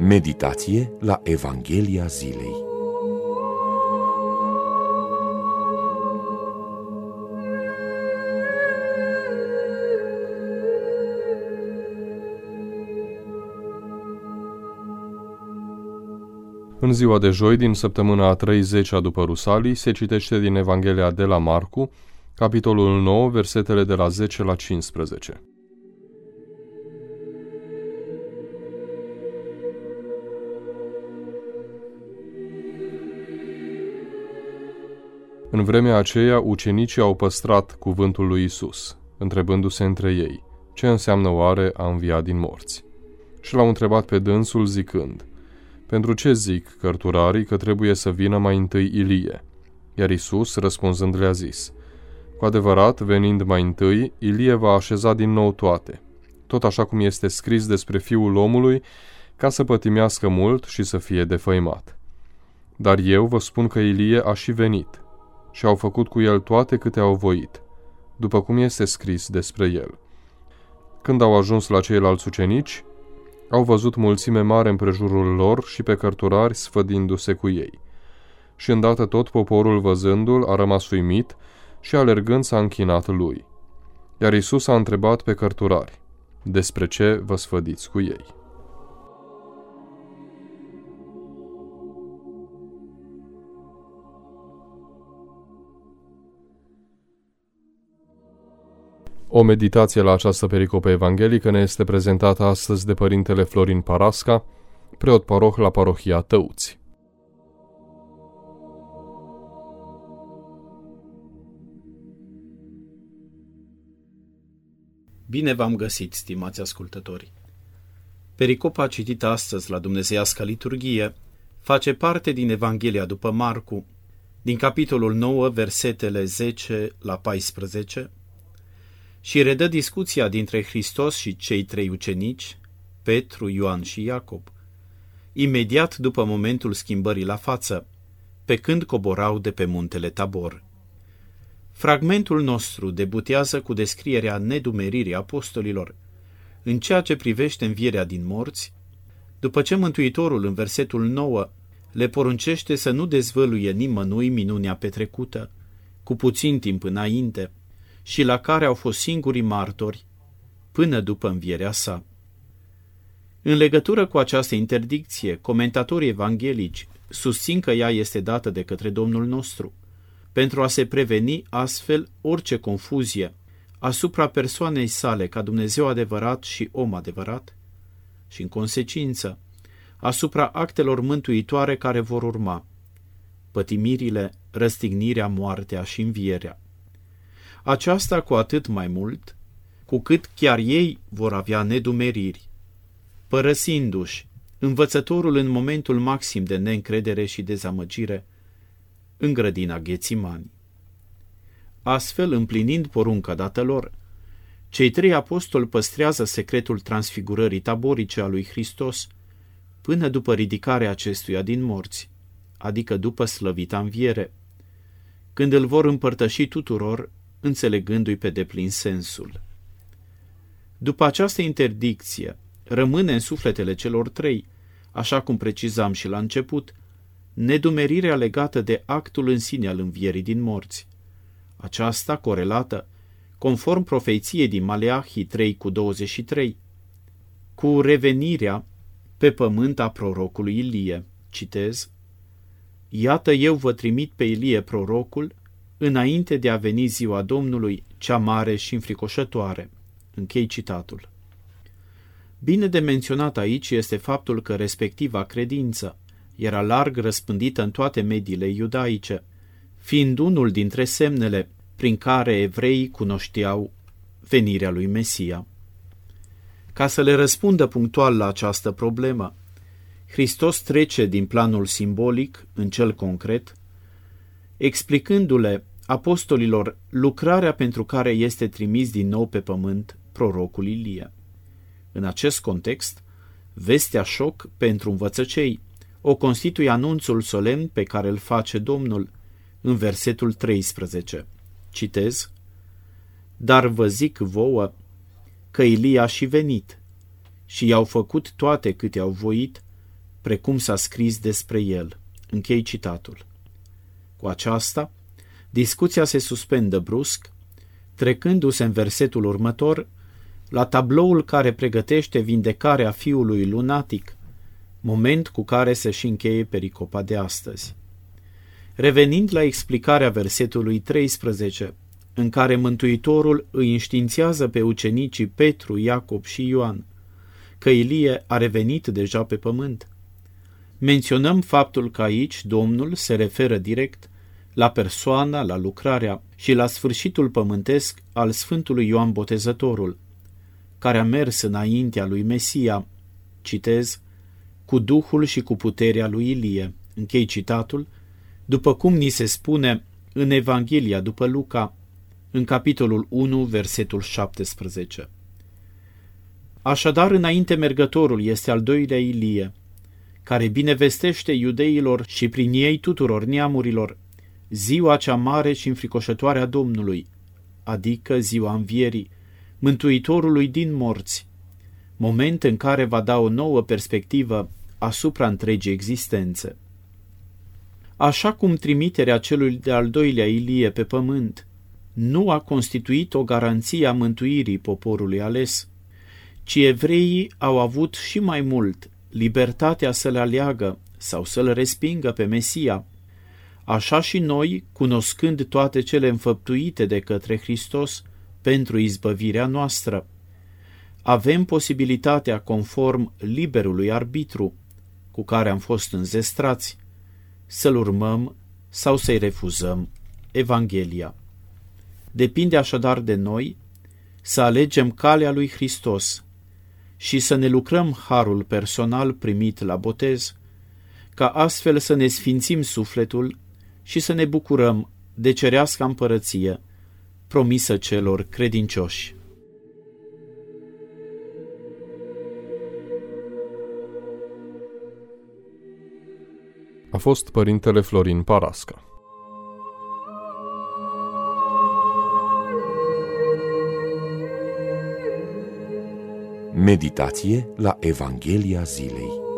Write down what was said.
Meditație la Evanghelia zilei. În ziua de joi din săptămâna a 30-a după Rusalii se citește din Evanghelia de la Marcu, capitolul 9, versetele de la 10 la 15. În vremea aceea, ucenicii au păstrat cuvântul lui Isus, întrebându-se între ei, ce înseamnă oare a învia din morți? Și l-au întrebat pe dânsul zicând, pentru ce zic cărturarii că trebuie să vină mai întâi Ilie? Iar Isus, răspunzând, le-a zis, cu adevărat, venind mai întâi, Ilie va așeza din nou toate, tot așa cum este scris despre Fiul omului, ca să pătimească mult și să fie defăimat. Dar eu vă spun că Ilie a și venit și au făcut cu el toate câte au voit, după cum este scris despre el. Când au ajuns la ceilalți ucenici, au văzut mulțime mare împrejurul lor și pe cărturari sfădindu-se cu ei. Și îndată tot poporul văzându-l a rămas uimit și alergând s-a închinat lui. Iar Isus a întrebat pe cărturari, despre ce vă sfădiți cu ei? O meditație la această pericopă evanghelică ne este prezentată astăzi de părintele Florin Parasca, preot paroh la parohia Tăuți. Bine v-am găsit, stimați ascultători! Pericopa citită astăzi la Dumnezeiasca liturghie face parte din Evanghelia după Marcu, din capitolul 9, versetele 10 la 14, și redă discuția dintre Hristos și cei trei ucenici, Petru, Ioan și Iacob, imediat după momentul schimbării la față, pe când coborau de pe muntele Tabor. Fragmentul nostru debutează cu descrierea nedumeririi apostolilor în ceea ce privește învierea din morți, după ce Mântuitorul în versetul 9 le poruncește să nu dezvăluie nimănui minunea petrecută, cu puțin timp înainte, și la care au fost singurii martori până după învierea sa. În legătură cu această interdicție, comentatorii evanghelici susțin că ea este dată de către Domnul nostru, pentru a se preveni astfel orice confuzie asupra persoanei sale ca Dumnezeu adevărat și om adevărat și, în consecință, asupra actelor mântuitoare care vor urma, pătimirile, răstignirea, moartea și învierea. Aceasta cu atât mai mult, cu cât chiar ei vor avea nedumeriri, părăsindu-și învățătorul în momentul maxim de neîncredere și dezamăgire în grădina Ghețimani. Astfel, împlinind porunca dată lor, cei trei apostoli păstrează secretul transfigurării taborice a lui Hristos până după ridicarea acestuia din morți, adică după slăvita înviere, când îl vor împărtăși tuturor, înțelegându-i pe deplin sensul. După această interdicție, rămâne în sufletele celor trei, așa cum precizam și la început, nedumerirea legată de actul în sine al învierii din morți. Aceasta corelată, conform profeției din Maleahi 3:23, cu revenirea pe pământ a prorocului Ilie. Citez, iată eu vă trimit pe Ilie prorocul, înainte de a veni ziua Domnului, cea mare și înfricoșătoare. Închei citatul. Bine de menționat aici este faptul că respectiva credință era larg răspândită în toate mediile iudaice, fiind unul dintre semnele prin care evreii cunoșteau venirea lui Mesia. Ca să le răspundă punctual la această problemă, Hristos trece din planul simbolic în cel concret, explicându-le apostolilor lucrarea pentru care este trimis din nou pe pământ prorocul Ilie. În acest context, vestea șoc pentru învățăcei o constituie anunțul solemn pe care îl face Domnul în versetul 13. Citez, dar vă zic vouă că Ilie a și venit și i-au făcut toate câte au voit, precum s-a scris despre el. Închei citatul. Cu aceasta, discuția se suspendă brusc, trecându-se în versetul următor la tabloul care pregătește vindecarea fiului lunatic, moment cu care se și încheie pericopa de astăzi. Revenind la explicarea versetului 13, în care Mântuitorul îi înștiințează pe ucenicii Petru, Iacob și Ioan că Ilie a revenit deja pe pământ, menționăm faptul că aici Domnul se referă direct la persoana, la lucrarea și la sfârșitul pământesc al Sfântului Ioan Botezătorul, care a mers înaintea lui Mesia, citez, cu Duhul și cu puterea lui Ilie, închei citatul, după cum ni se spune în Evanghelia după Luca, în capitolul 1, versetul 17. Așadar, înainte mergătorul este al doilea Ilie, care binevestește iudeilor și prin ei tuturor neamurilor ziua cea mare și înfricoșătoare a Domnului, adică ziua învierii, Mântuitorului din morți, moment în care va da o nouă perspectivă asupra întregii existențe. Așa cum trimiterea celui de-al doilea Ilie pe pământ nu a constituit o garanție a mântuirii poporului ales, ci evreii au avut și mai mult libertatea să-l aleagă sau să-l respingă pe Mesia, așa și noi, cunoscând toate cele înfăptuite de către Hristos pentru izbăvirea noastră, avem posibilitatea, conform liberului arbitru cu care am fost înzestrați, să-l urmăm sau să-i refuzăm Evanghelia. Depinde așadar de noi să alegem calea lui Hristos și să ne lucrăm harul personal primit la botez, ca astfel să ne sfințim sufletul și să ne bucurăm de cereasca împărăție promisă celor credincioși. A fost Părintele Florin Parasca. Meditație la Evanghelia zilei.